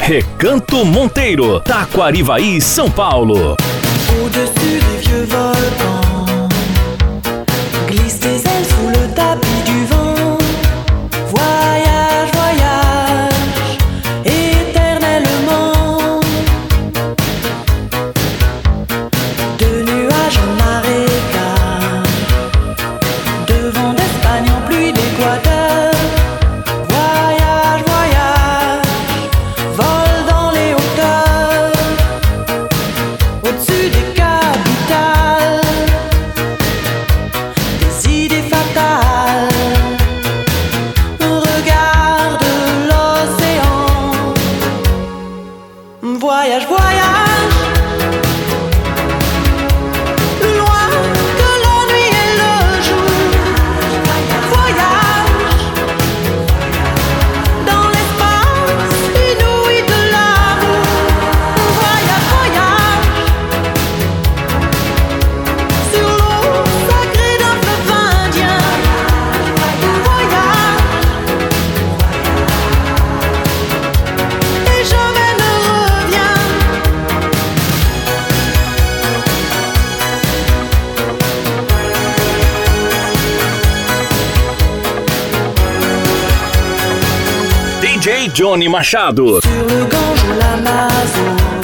Recanto Monteiro, Taquarivaí, São Paulo. Au-dessus des vieux volcans, glisse tes ailes sous le tapis du vent. Voyage, voyage, éternellement. De nuages en marécage, de vent d'Espagne en pluie d'Équateur. Voyage, voyage, vole dans les hauteurs, au-dessus des capitales, des idées fatales. Regarde l'océan. Voyage, voyage, plus loin que la nuit et le jour. Voyage dans l'espace inouï de l'amour. Voyage, voyage sur l'eau sacrée d'un fleuve indien. Voyage et jamais ne reviens. DJ Johnny Machado. Sur le Gange ou l'Amazone,